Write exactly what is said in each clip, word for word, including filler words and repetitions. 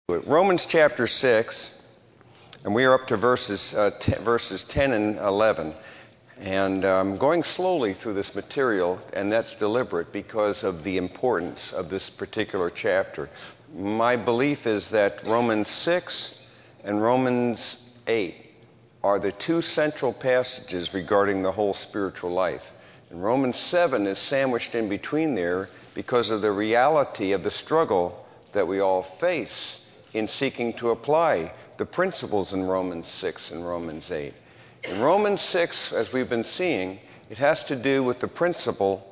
Romans chapter six, and we are up to verses uh, t- verses ten and eleven. And I'm um, going slowly through this material, and that's deliberate because of the importance of this particular chapter. My belief is that Romans six and Romans eight are the two central passages regarding the whole spiritual life. And Romans seven is sandwiched in between there because of the reality of the struggle that we all face in seeking to apply the principles in Romans six and Romans eight. In Romans six, as we've been seeing, it has to do with the principle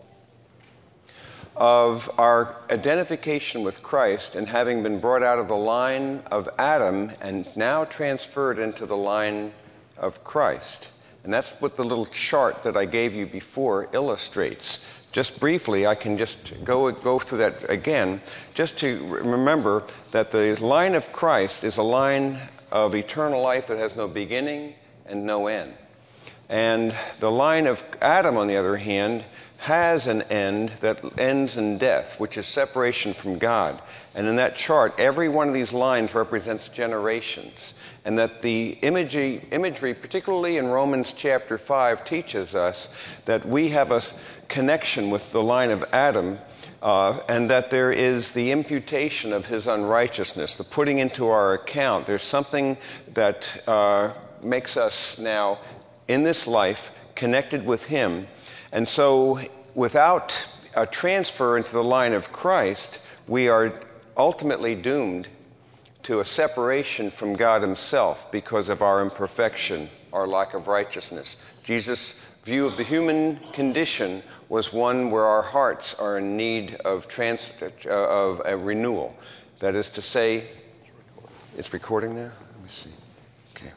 of our identification with Christ and having been brought out of the line of Adam and now transferred into the line of Christ. And that's what the little chart that I gave you before illustrates. Just briefly, I can just go go through that again, just to remember that the line of Christ is a line of eternal life that has no beginning and no end. And the line of Adam, on the other hand, has an end that ends in death, which is separation from God. And in that chart, every one of these lines represents generations. And that the imagery, imagery, particularly in Romans chapter five, teaches us that we have a connection with the line of Adam, uh, and that there is the imputation of his unrighteousness, the putting into our account. There's something that uh, makes us now, in this life, connected with him. And so, without a transfer into the line of Christ, we are ultimately doomed to a separation from God himself because of our imperfection, our lack of righteousness. Jesus' view of the human condition was one where our hearts are in need of, trans- uh, of a renewal. That is to say, it's recording now? Let me see. Okay.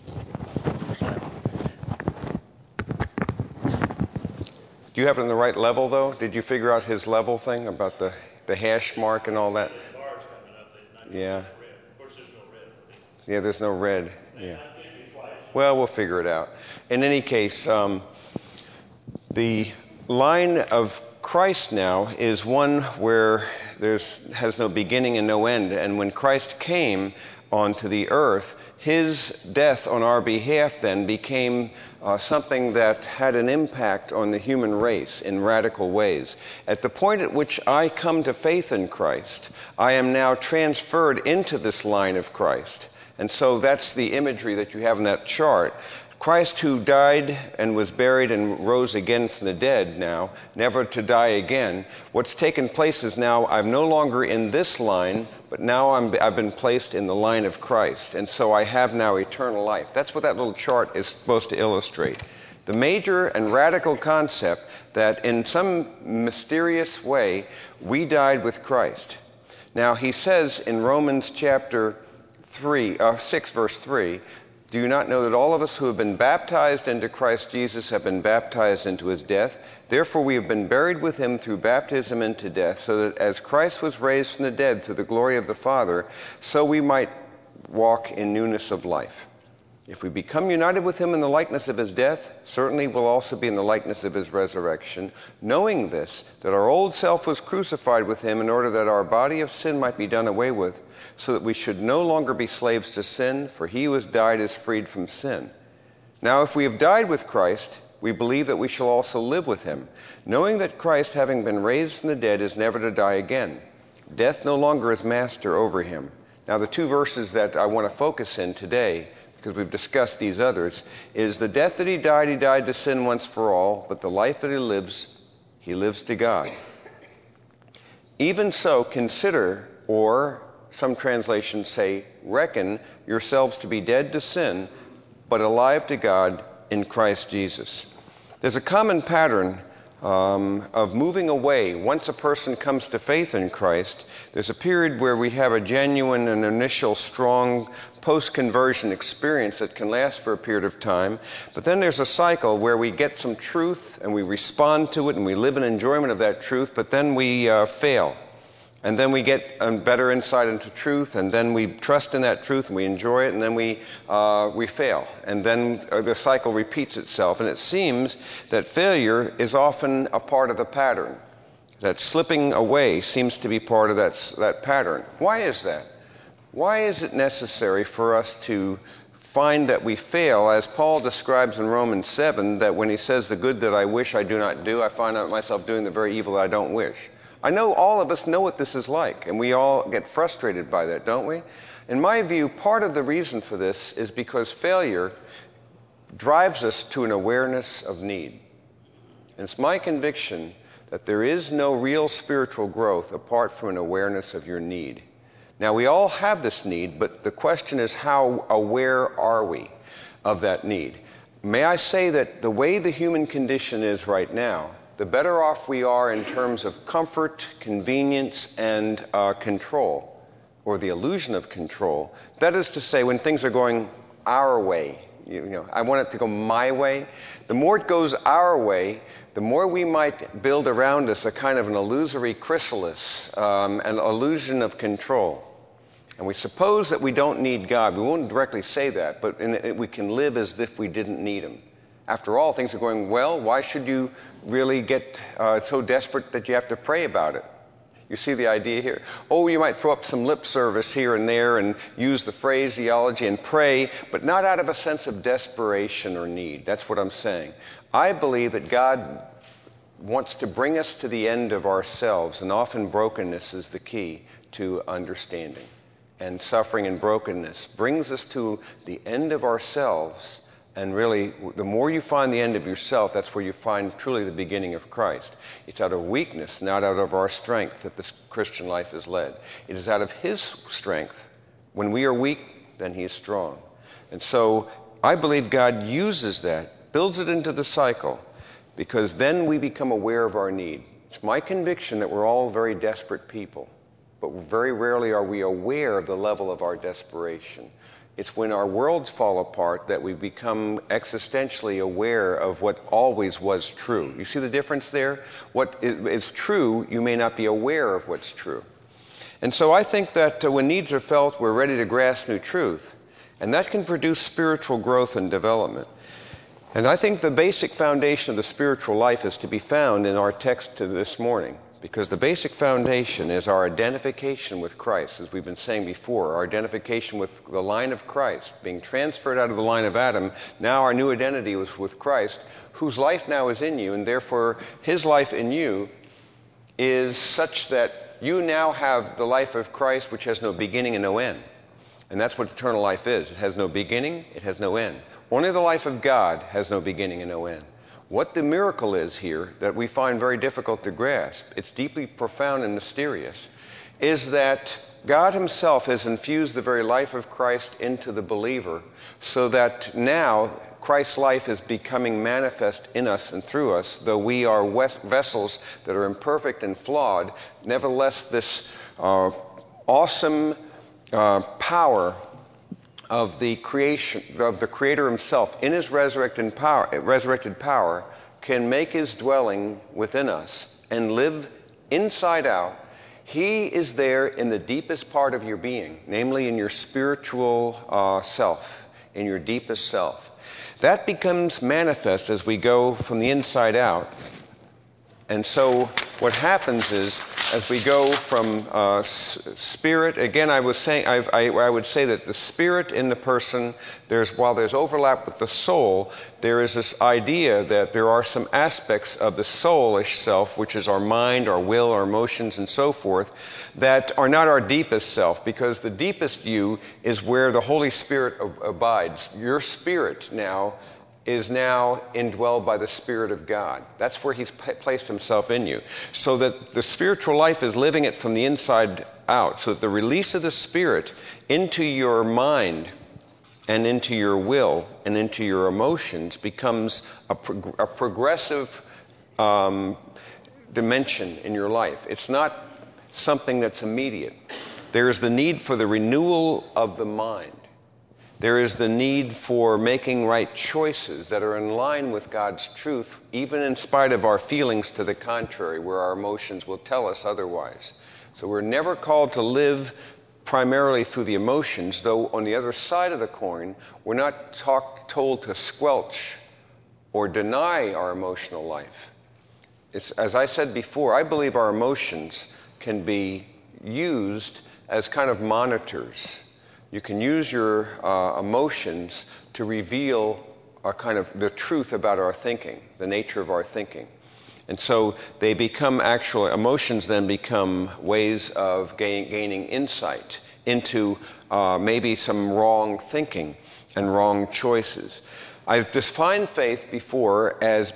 Do you have it in the right level, though? Did you figure out his level thing about the, the hash mark and all that? Yeah. Yeah, there's no red. Yeah. Well, we'll figure it out. In any case, um, the line of Christ now is one where there's has no beginning and no end. And when Christ came onto the earth, his death on our behalf then became uh, something that had an impact on the human race in radical ways. At the point at which I come to faith in Christ, I am now transferred into this line of Christ. And so that's the imagery that you have in that chart. Christ, who died and was buried and rose again from the dead now, never to die again. What's taken place is now I'm no longer in this line, but now I'm, I've been placed in the line of Christ. And so I have now eternal life. That's what that little chart is supposed to illustrate. The major and radical concept that in some mysterious way we died with Christ. Now he says in Romans chapter three, uh, six, verse three, do you not know that all of us who have been baptized into Christ Jesus have been baptized into his death? Therefore we have been buried with him through baptism into death, so that as Christ was raised from the dead through the glory of the Father, so we might walk in newness of life. If we become united with him in the likeness of his death, certainly we'll also be in the likeness of his resurrection, knowing this, that our old self was crucified with him in order that our body of sin might be done away with, so that we should no longer be slaves to sin, for he who has died is freed from sin. Now if we have died with Christ, we believe that we shall also live with him, knowing that Christ, having been raised from the dead, is never to die again. Death no longer is master over him. Now the two verses that I want to focus in today, because we've discussed these others, is the death that he died, he died to sin once for all, but the life that he lives, he lives to God. Even so, consider, or some translations say, reckon yourselves to be dead to sin, but alive to God in Christ Jesus. There's a common pattern um, of moving away. Once a person comes to faith in Christ, there's a period where we have a genuine and initial strong post-conversion experience that can last for a period of time. But then there's a cycle where we get some truth and we respond to it and we live in enjoyment of that truth, but then we uh, fail. And then we get a better insight into truth, and then we trust in that truth, and we enjoy it, and then we uh, we fail. And then the cycle repeats itself. And it seems that failure is often a part of the pattern. That slipping away seems to be part of that, that pattern. Why is that? Why is it necessary for us to find that we fail, as Paul describes in Romans seven, that when he says, the good that I wish I do not do, I find out myself doing the very evil that I don't wish? I know all of us know what this is like, and we all get frustrated by that, don't we? In my view, part of the reason for this is because failure drives us to an awareness of need. And it's my conviction that there is no real spiritual growth apart from an awareness of your need. Now, we all have this need, but the question is, how aware are we of that need? May I say that the way the human condition is right now, the better off we are in terms of comfort, convenience, and uh, control, or the illusion of control. That is to say, when things are going our way, you know, I want it to go my way. The more it goes our way, the more we might build around us a kind of an illusory chrysalis, um, an illusion of control. And we suppose that we don't need God. We won't directly say that, but in it, we can live as if we didn't need Him. After all, things are going well. Why should you really get uh, so desperate that you have to pray about it? You see the idea here? Oh, you might throw up some lip service here and there and use the phraseology and pray, but not out of a sense of desperation or need. That's what I'm saying. I believe that God wants to bring us to the end of ourselves, and often brokenness is the key to understanding. And suffering and brokenness brings us to the end of ourselves. And really, the more you find the end of yourself, that's where you find truly the beginning of Christ. It's out of weakness, not out of our strength, that this Christian life is led. It is out of His strength. When we are weak, then He is strong. And so I believe God uses that, builds it into the cycle, because then we become aware of our need. It's my conviction that we're all very desperate people, but very rarely are we aware of the level of our desperation. It's when our worlds fall apart that we become existentially aware of what always was true. You see the difference there? What is true, you may not be aware of what's true. And so I think that uh, when needs are felt, we're ready to grasp new truth. And that can produce spiritual growth and development. And I think the basic foundation of the spiritual life is to be found in our text to this morning. Because the basic foundation is our identification with Christ, as we've been saying before, our identification with the line of Christ, being transferred out of the line of Adam. Now our new identity was with Christ, whose life now is in you, and therefore His life in you is such that you now have the life of Christ, which has no beginning and no end. And that's what eternal life is. It has no beginning, it has no end. Only the life of God has no beginning and no end. What the miracle is here, that we find very difficult to grasp, it's deeply profound and mysterious, is that God Himself has infused the very life of Christ into the believer, so that now Christ's life is becoming manifest in us and through us. Though we are vessels that are imperfect and flawed, nevertheless this uh, awesome uh, power of the creation, of the Creator Himself, in His resurrected power, resurrected power, can make His dwelling within us and live inside out. He is there in the deepest part of your being, namely in your spiritual uh, self, in your deepest self. That becomes manifest as we go from the inside out. And so what happens is, as we go from uh, s- spirit, again, I was saying, I've, I, I would say that the spirit in the person, there's while there's overlap with the soul, there is this idea that there are some aspects of the soulish self, which is our mind, our will, our emotions, and so forth, that are not our deepest self, because the deepest you is where the Holy Spirit ab- abides. Your spirit now is now indwelled by the Spirit of God. That's where He's p- placed Himself in you. So that the spiritual life is living it from the inside out. So that the release of the Spirit into your mind and into your will and into your emotions becomes a, prog- a progressive um, dimension in your life. It's not something that's immediate. There is the need for the renewal of the mind. There is the need for making right choices that are in line with God's truth, even in spite of our feelings to the contrary, where our emotions will tell us otherwise. So we're never called to live primarily through the emotions, though on the other side of the coin, we're not talk, told to squelch or deny our emotional life. It's, as I said before, I believe our emotions can be used as kind of monitors. You can use your uh, emotions to reveal a kind of the truth about our thinking, the nature of our thinking. And so they become actual, emotions then become ways of gain, gaining insight into uh, maybe some wrong thinking and wrong choices. I've defined faith before as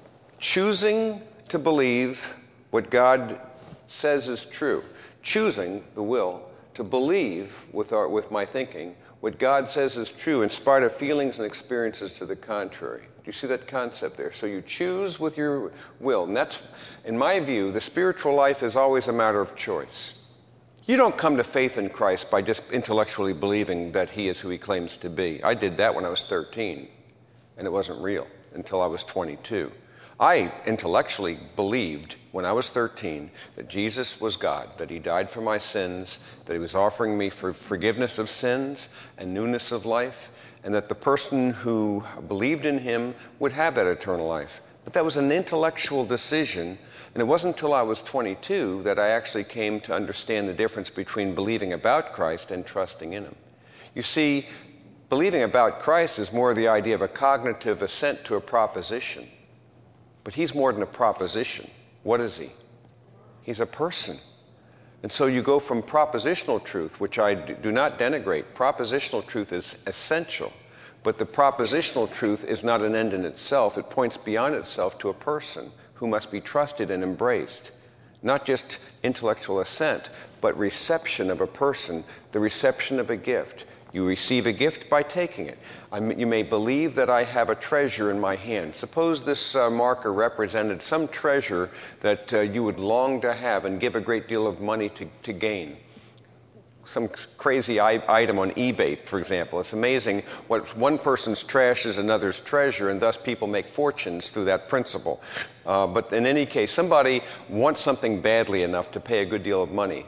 choosing to believe what God says is true, choosing the will to believe with our, with my thinking what God says is true in spite of feelings and experiences to the contrary. Do you see that concept there? So you choose with your will. And that's, in my view, the spiritual life is always a matter of choice. You don't come to faith in Christ by just intellectually believing that he is who he claims to be. I did that when I was thirteen, and it wasn't real until I was twenty-two. I intellectually believed when I was thirteen that Jesus was God, that he died for my sins, that he was offering me for forgiveness of sins and newness of life, and that the person who believed in him would have that eternal life. But that was an intellectual decision, and it wasn't until I was twenty-two that I actually came to understand the difference between believing about Christ and trusting in him. You see, believing about Christ is more the idea of a cognitive assent to a proposition. But he's more than a proposition. What is he? He's a person. And so you go from propositional truth, which I do not denigrate. Propositional truth is essential. But the propositional truth is not an end in itself. It points beyond itself to a person who must be trusted and embraced. Not just intellectual assent, but reception of a person, the reception of a gift. You receive a gift by taking it. I m- you may believe that I have a treasure in my hand. Suppose this uh, marker represented some treasure that uh, you would long to have and give a great deal of money to, to gain. Some crazy I- item on eBay, for example. It's amazing what one person's trash is another's treasure, and thus people make fortunes through that principle. Uh, but in any case, somebody wants something badly enough to pay a good deal of money.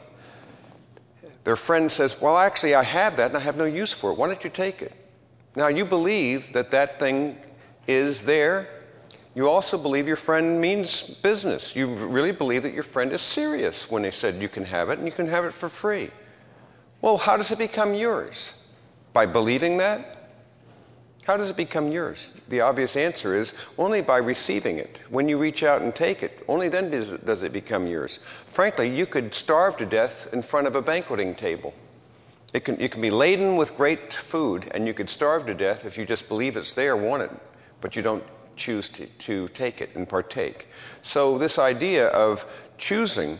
Their friend says, well, actually, I have that and I have no use for it. Why don't you take it? Now, you believe that that thing is there. You also believe your friend means business. You really believe that your friend is serious when they said you can have it and you can have it for free. Well, how does it become yours? By believing that? How does it become yours? The obvious answer is only by receiving it. When you reach out and take it, only then does it, does it become yours. Frankly, you could starve to death in front of a banqueting table. It can, it can be laden with great food, and you could starve to death if you just believe it's there, want it, but you don't choose to, to take it and partake. So this idea of choosing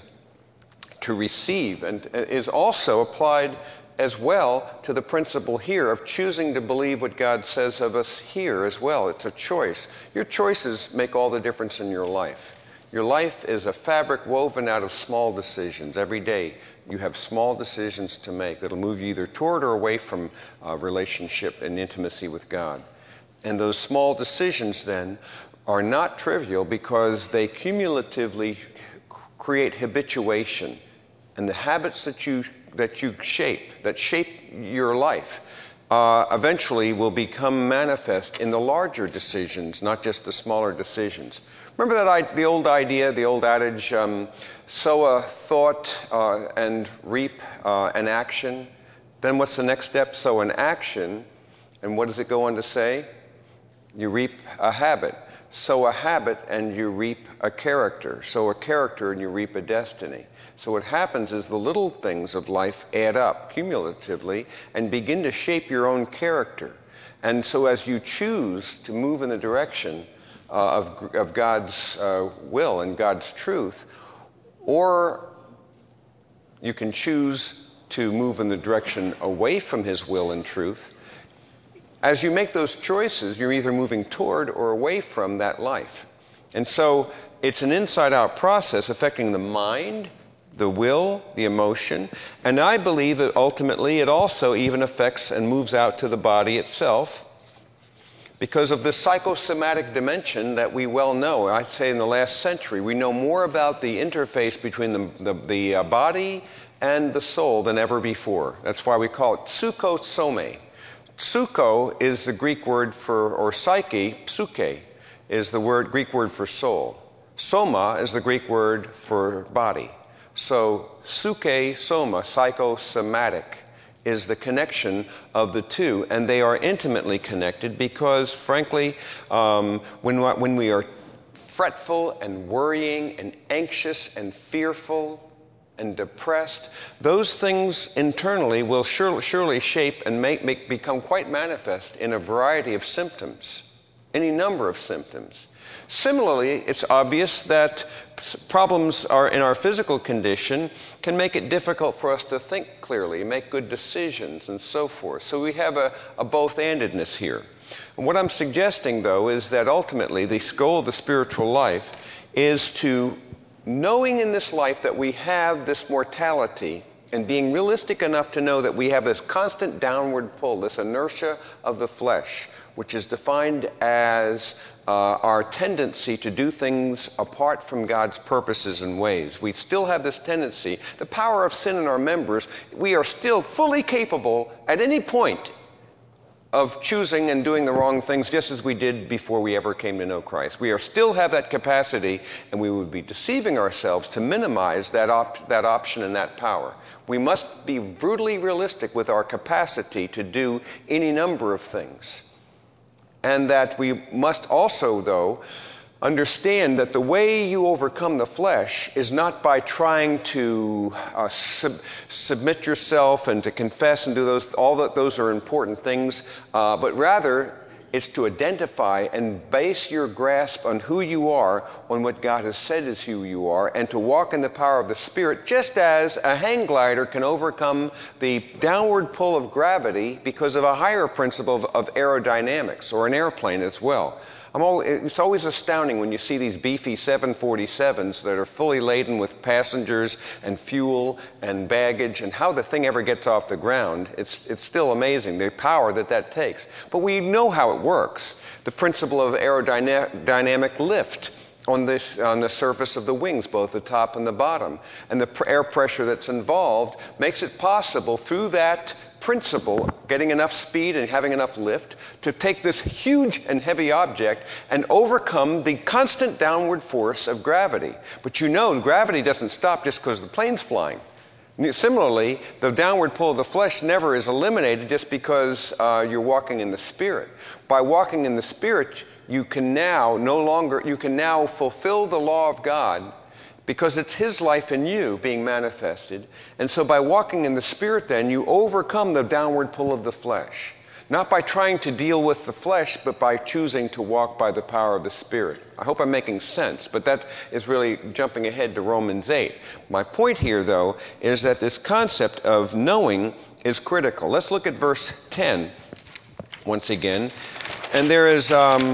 to receive and is also applied as well to the principle here of choosing to believe what God says of us here as well. It's a choice. Your choices make all the difference in your life. Your life is a fabric woven out of small decisions. Every day you have small decisions to make that'll move you either toward or away from uh, relationship and intimacy with God. And those small decisions then are not trivial because they cumulatively create habituation. And the habits that you that you shape, that shape your life, uh, eventually will become manifest in the larger decisions, not just the smaller decisions. Remember that I, the old idea, the old adage, um, sow a thought uh, and reap uh, an action. Then what's the next step? Sow an action, and what does it go on to say? You reap a habit. Sow a habit and you reap a character. Sow a character and you reap a destiny. So what happens is the little things of life add up cumulatively and begin to shape your own character. And so as you choose to move in the direction uh, of, of God's uh, will and God's truth, or you can choose to move in the direction away from his will and truth, as you make those choices, you're either moving toward or away from that life. And so it's an inside-out process affecting the mind, the will, the emotion, and I believe that ultimately it also even affects and moves out to the body itself because of the psychosomatic dimension that we well know. I'd say in the last century, we know more about the interface between the, the, the uh, body and the soul than ever before. That's why we call it psychosome. Psycho is the Greek word for, or psyche, psyche, is the word Greek word for soul. Soma is the Greek word for body. So, psyche, soma, psychosomatic, is the connection of the two. And they are intimately connected because, frankly, um, when, when we are fretful and worrying and anxious and fearful and depressed, those things internally will surely, surely shape and make, make become quite manifest in a variety of symptoms, any number of symptoms. Similarly, it's obvious that problems are in our physical condition can make it difficult for us to think clearly, make good decisions, and so forth. So we have a, a both-andedness here. And what I'm suggesting, though, is that ultimately the goal of the spiritual life is to, knowing in this life that we have this mortality, and being realistic enough to know that we have this constant downward pull, this inertia of the flesh, which is defined as uh, our tendency to do things apart from God's purposes and ways. We still have this tendency, the power of sin in our members, we are still fully capable at any point of choosing and doing the wrong things just as we did before we ever came to know Christ. We are still have that capacity, and we would be deceiving ourselves to minimize that, op- that option and that power. We must be brutally realistic with our capacity to do any number of things. And that we must also, though, understand that the way you overcome the flesh is not by trying to uh, sub- submit yourself and to confess and do those, all that those are important things, uh, but rather it's to identify and base your grasp on who you are, on what God has said is who you are, and to walk in the power of the Spirit, just as a hang glider can overcome the downward pull of gravity because of a higher principle of, of aerodynamics, or an airplane as well. I'm always, it's always astounding when you see these beefy seven forty-sevens that are fully laden with passengers and fuel and baggage, and how the thing ever gets off the ground. It's, it's still amazing, the power that that takes. But we know how it works. The principle of aerodynamic lift on, this, on the surface of the wings, both the top and the bottom. And the pr- air pressure that's involved makes it possible through that principle, getting enough speed and having enough lift, to take this huge and heavy object and overcome the constant downward force of gravity. But you know, gravity doesn't stop just because the plane's flying. Similarly, the downward pull of the flesh never is eliminated just because uh, you're walking in the Spirit. By walking in the Spirit, you can now no longer, you can now fulfill the law of God, because it's His life in you being manifested. And so by walking in the Spirit then, you overcome the downward pull of the flesh. Not by trying to deal with the flesh, but by choosing to walk by the power of the Spirit. I hope I'm making sense, but that is really jumping ahead to Romans eight. My point here, though, is that this concept of knowing is critical. Let's look at verse ten once again. And there is um,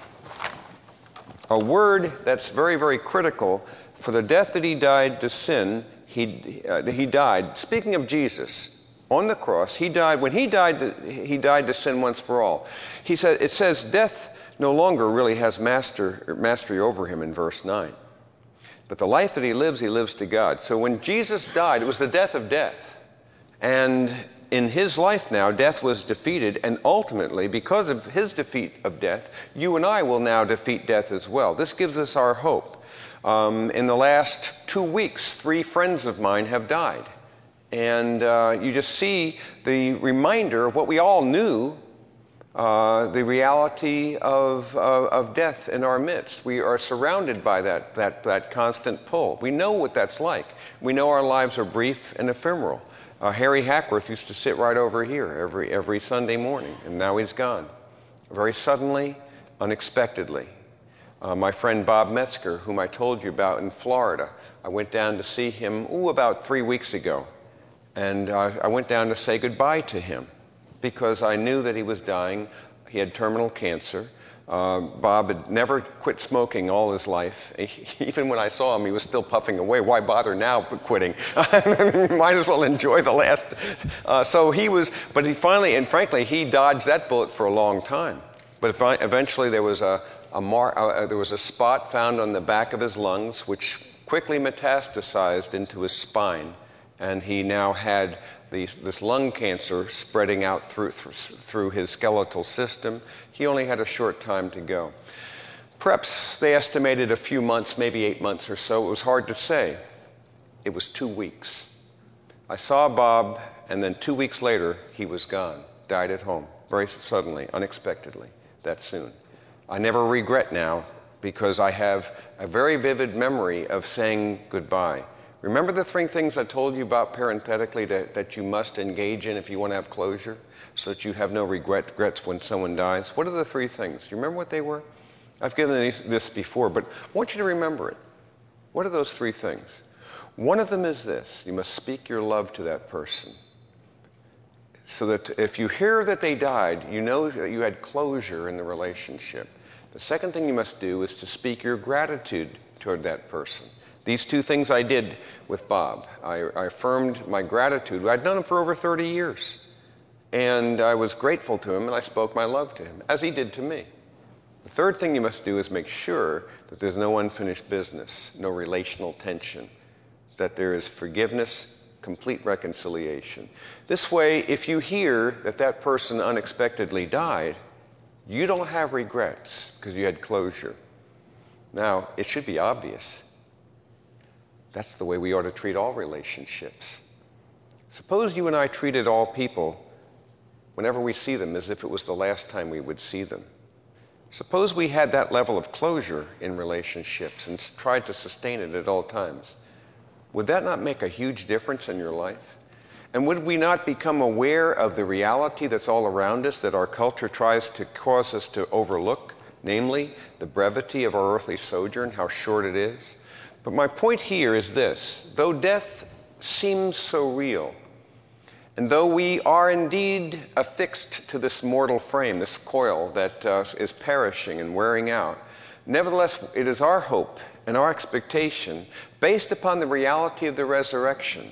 a word that's very, very critical. For the death that he died to sin, he, uh, he died. Speaking of Jesus, on the cross, he died. When he died, to, he died to sin once for all. He said, it says death no longer really has master, mastery over him in verse nine. But the life that he lives, he lives to God. So when Jesus died, it was the death of death. And in his life now, death was defeated. And ultimately, because of his defeat of death, you and I will now defeat death as well. This gives us our hope. Um, in the last two weeks, three friends of mine have died. And uh, you just see the reminder of what we all knew, uh, the reality of, of, of death in our midst. We are surrounded by that, that, that constant pull. We know what that's like. We know our lives are brief and ephemeral. Uh, Harry Hackworth used to sit right over here every, every Sunday morning, and now he's gone. Very suddenly, unexpectedly. Uh, my friend Bob Metzger, whom I told you about in Florida, I went down to see him, ooh, about three weeks ago. And uh, I went down to say goodbye to him because I knew that he was dying. He had terminal cancer. Uh, Bob had never quit smoking all his life. He, even when I saw him, he was still puffing away. Why bother now quitting? Might as well enjoy the last. Uh, so he was, but he finally, and frankly, he dodged that bullet for a long time. But eventually there was a A mar- uh, there was a spot found on the back of his lungs which quickly metastasized into his spine, and he now had these, this lung cancer spreading out through, th- through his skeletal system. He only had a short time to go. Perhaps they estimated a few months, maybe eight months or so. It was hard to say. It was two weeks. I saw Bob, and then two weeks later, he was gone, died at home, very suddenly, unexpectedly, that soon. I never regret now because I have a very vivid memory of saying goodbye. Remember the three things I told you about parenthetically that, that you must engage in if you want to have closure, so that you have no regret, regrets when someone dies? What are the three things? Do you remember what they were? I've given these, this before, but I want you to remember it. What are those three things? One of them is this: you must speak your love to that person. So that if you hear that they died, you know that you had closure in the relationship. The second thing you must do is to speak your gratitude toward that person. These two things I did with Bob. I, I affirmed my gratitude. I'd known him for over thirty years. And I was grateful to him, and I spoke my love to him, as he did to me. The third thing you must do is make sure that there's no unfinished business, no relational tension, that there is forgiveness, complete reconciliation. This way, if you hear that that person unexpectedly died, you don't have regrets because you had closure. Now, it should be obvious. That's the way we ought to treat all relationships. Suppose you and I treated all people, whenever we see them, as if it was the last time we would see them. Suppose we had that level of closure in relationships and tried to sustain it at all times. Would that not make a huge difference in your life? And would we not become aware of the reality that's all around us that our culture tries to cause us to overlook, namely the brevity of our earthly sojourn, how short it is? But my point here is this: though death seems so real, and though we are indeed affixed to this mortal frame, this coil that uh, is perishing and wearing out, nevertheless, it is our hope and our expectation, based upon the reality of the resurrection,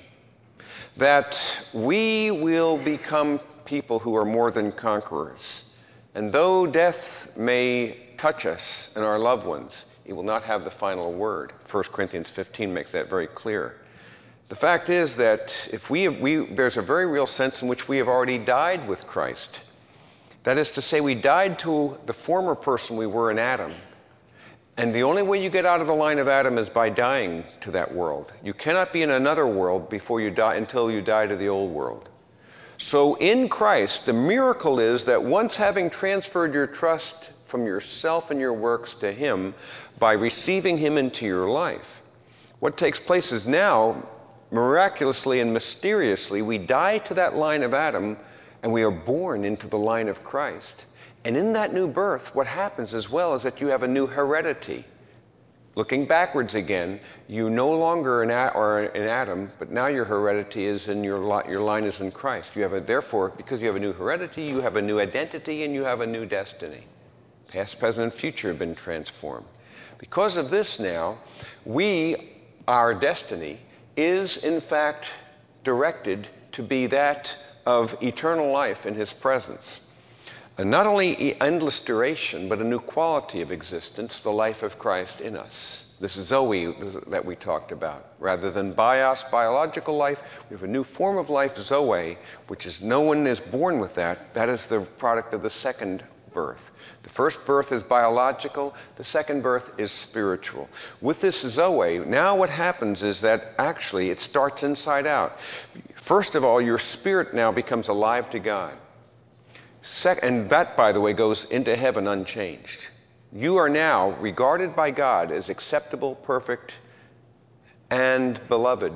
that we will become people who are more than conquerors. And though death may touch us and our loved ones, it will not have the final word. First Corinthians fifteen makes that very clear. The fact is that if we, have, we there's a very real sense in which we have already died with Christ. That is to say, we died to the former person we were in Adam. And the only way you get out of the line of Adam is by dying to that world. You cannot be in another world before you die until you die to the old world. So in Christ, the miracle is that once having transferred your trust from yourself and your works to Him by receiving Him into your life, what takes place is now, miraculously and mysteriously, we die to that line of Adam and we are born into the line of Christ. And in that new birth, what happens as well is that you have a new heredity. Looking backwards again, you no longer are in Adam, but now your heredity is in your li- your line is in Christ. You have a, therefore, because you have a new heredity, you have a new identity, and you have a new destiny. Past, present, and future have been transformed. Because of this now, we, our destiny, is in fact directed to be that of eternal life in His presence. And not only endless duration, but a new quality of existence, the life of Christ in us. This is Zoe that we talked about. Rather than bios, biological life, we have a new form of life, Zoe, which is no one is born with that. That is the product of the second birth. The first birth is biological, the second birth is spiritual. With this Zoe, now what happens is that actually it starts inside out. First of all, your spirit now becomes alive to God. And that, by the way, goes into heaven unchanged. You are now regarded by God as acceptable, perfect, and beloved.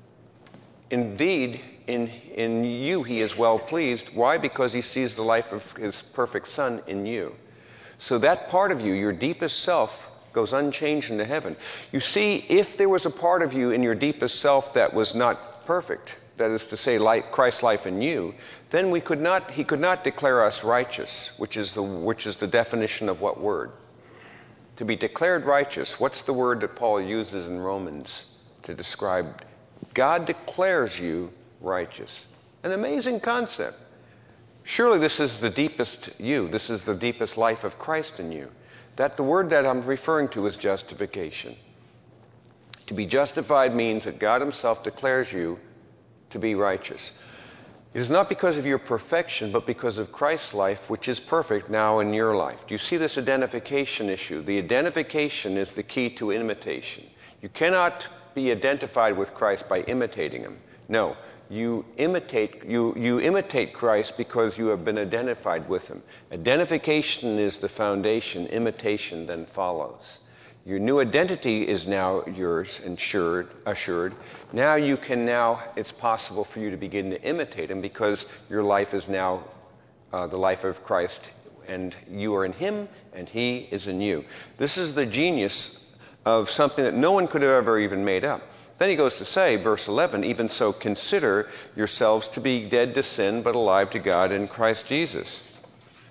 Indeed, in, in you He is well pleased. Why? Because He sees the life of His perfect Son in you. So that part of you, your deepest self, goes unchanged into heaven. You see, if there was a part of you in your deepest self that was not perfect, that is to say, like Christ's life in you, then we could not, He could not declare us righteous, which is the which is the definition of what word? To be declared righteous, what's the word that Paul uses in Romans to describe? God declares you righteous. An amazing concept. Surely this is the deepest you. This is the deepest life of Christ in you. That the word that I'm referring to is justification. To be justified means that God Himself declares you to be righteous. It is not because of your perfection, but because of Christ's life, which is perfect now in your life. Do you see this identification issue? The identification is the key to imitation. You cannot be identified with Christ by imitating Him. No, you imitate you, you imitate Christ because you have been identified with him. Identification is the foundation. Imitation then follows. Your new identity is now yours, ensured, assured. Now you can now, it's possible for you to begin to imitate him because your life is now uh, the life of Christ, and you are in him and he is in you. This is the genius of something that no one could have ever even made up. Then he goes to say, verse eleven, even so consider yourselves to be dead to sin, but alive to God in Christ Jesus.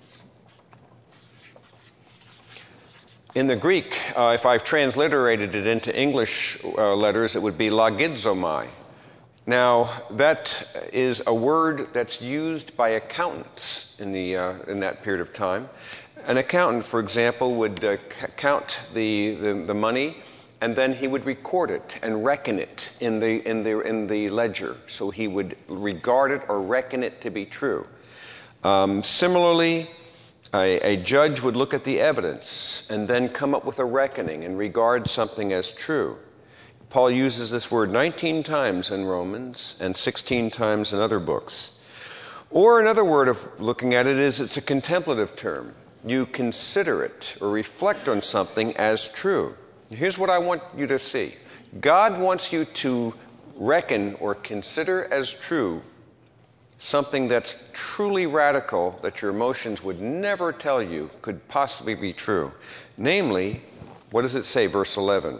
In the Greek, uh, if I've transliterated it into English uh, letters, it would be logizomai. Now, that is a word that's used by accountants in, the, uh, in that period of time. An accountant, for example, would uh, c- count the, the, the money, and then he would record it and reckon it in the, in the, in the ledger. So he would regard it or reckon it to be true. Um, similarly, a, a judge would look at the evidence and then come up with a reckoning and regard something as true. Paul uses this word nineteen times in Romans and sixteen times in other books. Or another word of looking at it is it's a contemplative term. You consider it or reflect on something as true. Here's what I want you to see. God wants you to reckon or consider as true something that's truly radical that your emotions would never tell you could possibly be true. Namely, what does it say, verse eleven?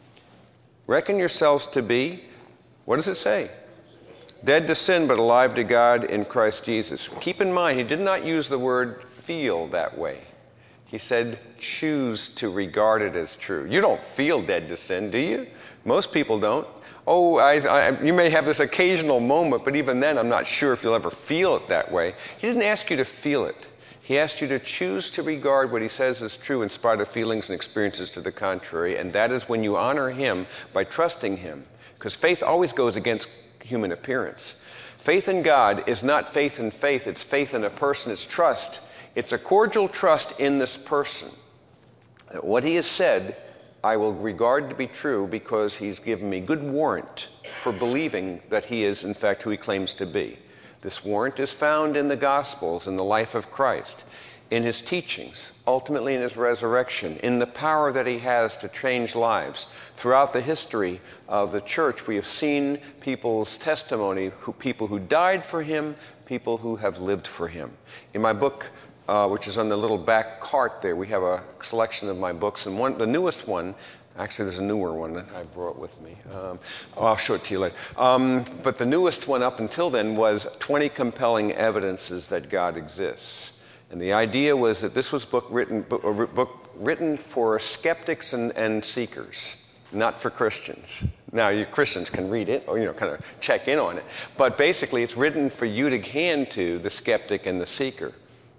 Reckon yourselves to be, what does it say? Dead to sin, but alive to God in Christ Jesus. Keep in mind, he did not use the word feel that way. He said, choose to regard it as true. You don't feel dead to sin, do you? Most people don't. Oh, I, I, you may have this occasional moment, but even then I'm not sure if you'll ever feel it that way. He didn't ask you to feel it. He asked you to choose to regard what he says is true in spite of feelings and experiences to the contrary, and that is when you honor him by trusting him. Because faith always goes against human appearance. Faith in God is not faith in faith, it's faith in a person, it's trust. It's a cordial trust in this person. That what he has said, I will regard to be true because he's given me good warrant for believing that he is, in fact, who he claims to be. This warrant is found in the Gospels, in the life of Christ, in his teachings, ultimately in his resurrection, in the power that he has to change lives. Throughout the history of the church, we have seen people's testimony, who, people who died for him, people who have lived for him. In my book, Uh, which is on the little back cart there. We have a selection of my books, and one, the newest one, actually there's a newer one that I brought with me. Um, oh, I'll show it to you later. Um, but the newest one up until then was twenty compelling evidences that God exists. And the idea was that this was book written, book, book written for skeptics and, and seekers, not for Christians. Now, you Christians can read it or, you know, kind of check in on it. But basically, it's written for you to hand to the skeptic and the seeker.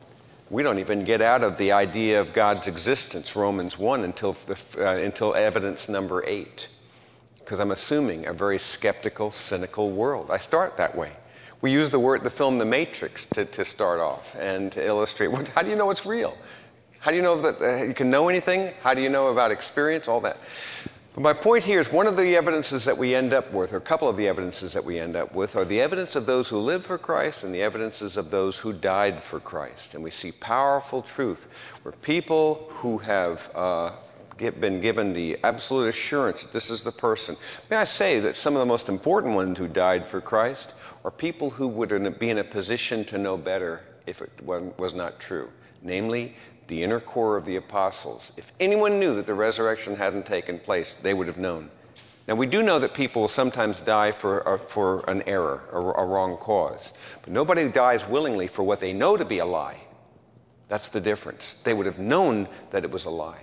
We don't even get out of the idea of God's existence, Romans one, until, the, uh, until evidence number eight. Because I'm assuming a very skeptical, cynical world. I start that way. We use the word, the film The Matrix to, to start off and to illustrate. Well, how do you know it's real? How do you know that uh, you can know anything? How do you know about experience? All that. But my point here is one of the evidences that we end up with, or a couple of the evidences that we end up with, are the evidence of those who live for Christ and the evidences of those who died for Christ. And we see powerful truth where people who have uh, get, been given the absolute assurance that this is the person. May I say that some of the most important ones who died for Christ are people who would be in a position to know better if it was not true. Namely, the inner core of the apostles. If anyone knew that the resurrection hadn't taken place, they would have known. Now, we do know that people sometimes die for, uh, for an error, or a wrong cause. But nobody dies willingly for what they know to be a lie. That's the difference. They would have known that it was a lie.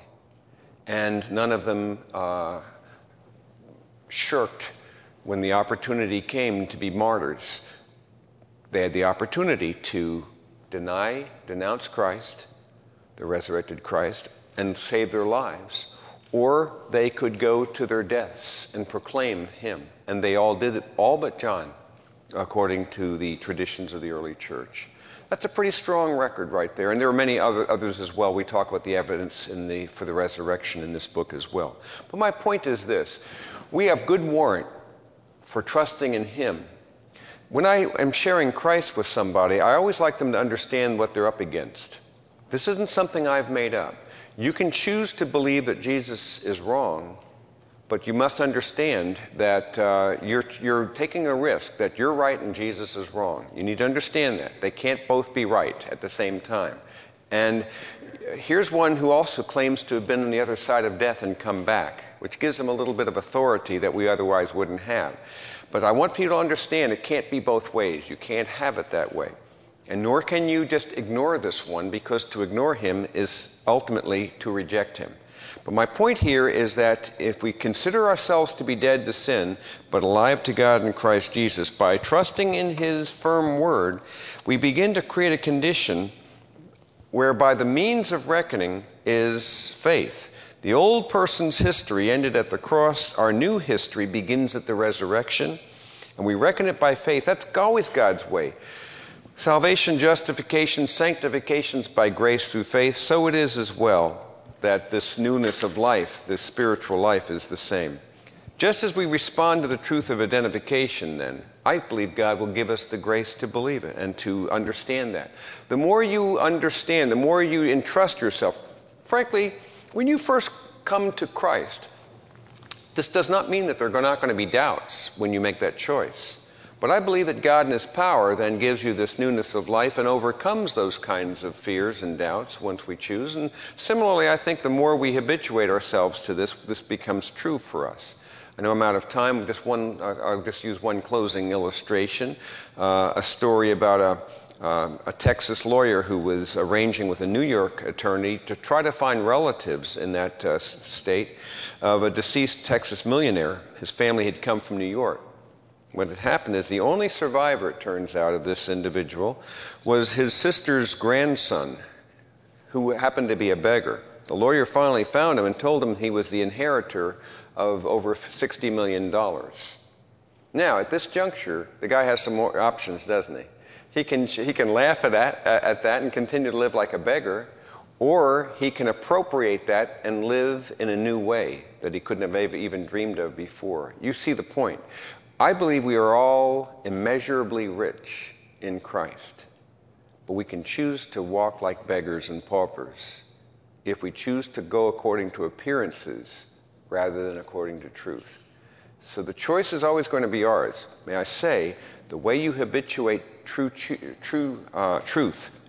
And none of them uh, shirked when the opportunity came to be martyrs. They had the opportunity to deny, denounce Christ, the resurrected Christ, and save their lives. Or they could go to their deaths and proclaim him. And they all did it, all but John, according to the traditions of the early church. That's a pretty strong record right there. And there are many other, others as well. We talk about the evidence in the, for the resurrection in this book as well. But my point is this. We have good warrant for trusting in him when I am sharing Christ with somebody, I always like them to understand what they're up against. This isn't something I've made up. You can choose to believe that Jesus is wrong, but you must understand that uh, you're, you're taking a risk, that you're right and Jesus is wrong. You need to understand that. They can't both be right at the same time. And here's one who also claims to have been on the other side of death and come back, which gives them a little bit of authority that we otherwise wouldn't have. But I want people to understand it can't be both ways. You can't have it that way. And nor can you just ignore this one, because to ignore him is ultimately to reject him. But my point here is that if we consider ourselves to be dead to sin, but alive to God in Christ Jesus, by trusting in his firm word, we begin to create a condition whereby the means of reckoning is faith. The old person's history ended at the cross. Our new history begins at the resurrection, and we reckon it by faith. That's always God's way. Salvation, justification, sanctification's by grace through faith. So it is as well that this newness of life, this spiritual life, is the same. Just as we respond to the truth of identification, then, I believe God will give us the grace to believe it and to understand that. The more you understand, the more you entrust yourself. Frankly, when you first come to Christ, this does not mean that there are not going to be doubts when you make that choice. But I believe that God in his power then gives you this newness of life and overcomes those kinds of fears and doubts once we choose. And similarly, I think the more we habituate ourselves to this, this becomes true for us. I know I'm out of time. Just one, uh, I'll just use one closing illustration. Uh, a story about a, uh, a Texas lawyer who was arranging with a New York attorney to try to find relatives in that uh, state of a deceased Texas millionaire. His family had come from New York. What had happened is the only survivor, it turns out, of this individual was his sister's grandson, who happened to be a beggar. The lawyer finally found him and told him he was the inheritor of over sixty million dollars. Now, at this juncture, the guy has some more options, doesn't he? He can, he can laugh at that, at that and continue to live like a beggar, or he can appropriate that and live in a new way that he couldn't have even dreamed of before. You see the point. I believe we are all immeasurably rich in Christ, but we can choose to walk like beggars and paupers if we choose to go according to appearances rather than according to truth. So the choice is always going to be ours. May I say, the way you habituate true, true uh, truth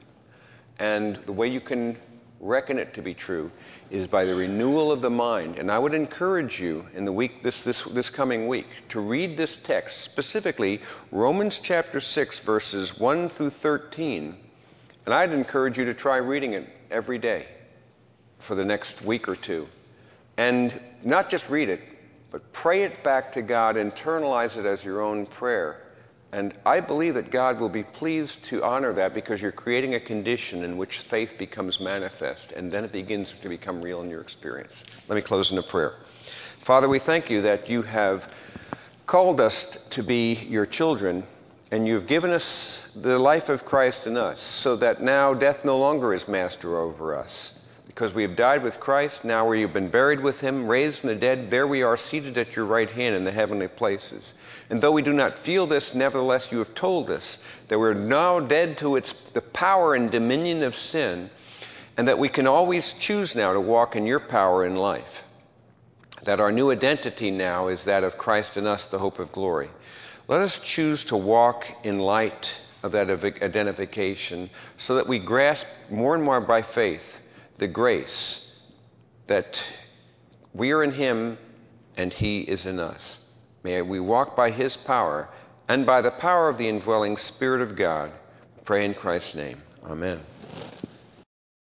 and the way you can reckon it to be true is by the renewal of the mind. And I would encourage you in the week, this, this, this coming week, to read this text, specifically Romans chapter six, verses one through thirteen. And I'd encourage you to try reading it every day for the next week or two. And not just read it, but pray it back to God, internalize it as your own prayer. And I believe that God will be pleased to honor that, because you're creating a condition in which faith becomes manifest, and then it begins to become real in your experience. Let me close in a prayer. Father, we thank you that you have called us to be your children, and you've given us the life of Christ in us, so that now death no longer is master over us. Because we have died with Christ, now we have been buried with him, raised from the dead, there we are seated at your right hand in the heavenly places. And though we do not feel this, nevertheless you have told us that we're now dead to its the power and dominion of sin, and that we can always choose now to walk in your power in life. That our new identity now is that of Christ in us, the hope of glory. Let us choose to walk in light of that identification, so that we grasp more and more by faith the grace that we are in him and he is in us. May we walk by his power and by the power of the indwelling Spirit of God. Pray in Christ's name. Amen.